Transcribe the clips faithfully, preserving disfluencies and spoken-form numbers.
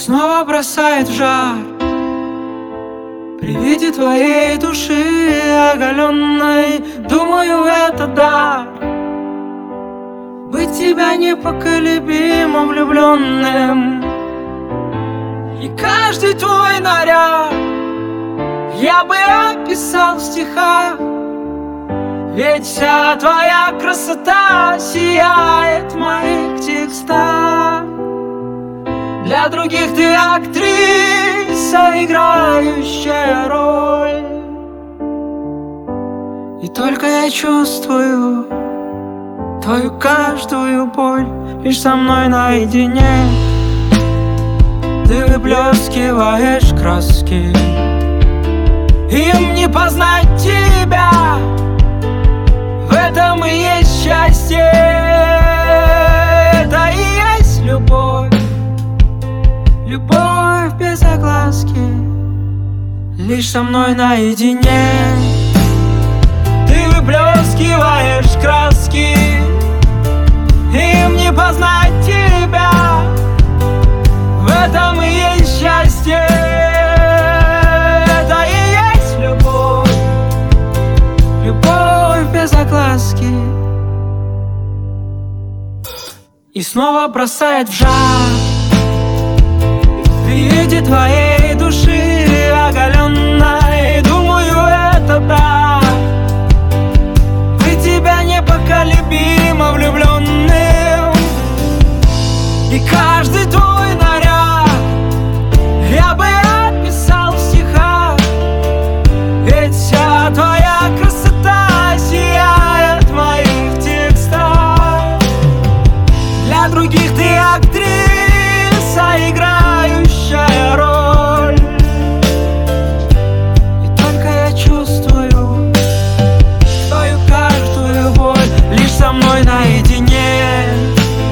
снова бросает в жар при виде твоей души оголенной. Думаю, это дар быть тебя непоколебимо влюбленным. И каждый твой наряд я бы описал в стихах, ведь вся твоя красота сияет в моих текстах. Для других ты актриса, играющая роль, и только я чувствую твою каждую боль. Лишь со мной наедине ты выплескиваешь краски, им не познать тебя. В этом и есть счастье, это и есть любовь. Любовь без огласки, лишь со мной наедине ты выплескиваешь краски, им не познать тебя. В этом и есть счастье, это и есть любовь. Любовь без огласки. И снова бросает в жар при виде твоей души оголенной. Думаю, это да, быть тебя непоколебимо влюбленным. И каждый твой наряд я бы описал в стихах, ведь вся твоя красота сияет в моих текстах. Для других ты актриса, играющая роль, и только я чувствую твою каждую боль. Лишь со мной наедине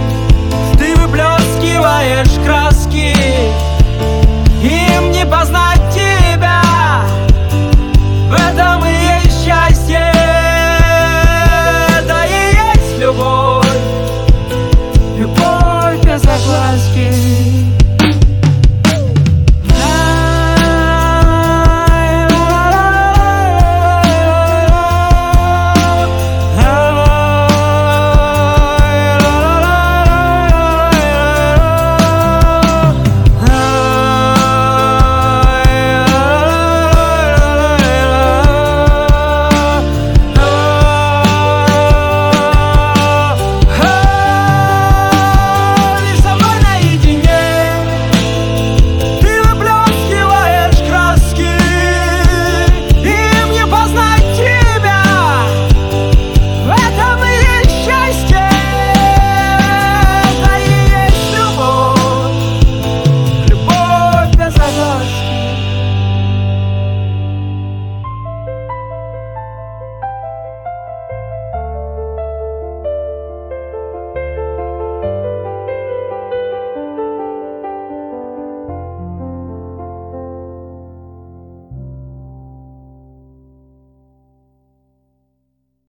ты выплескиваешь краски, им не познать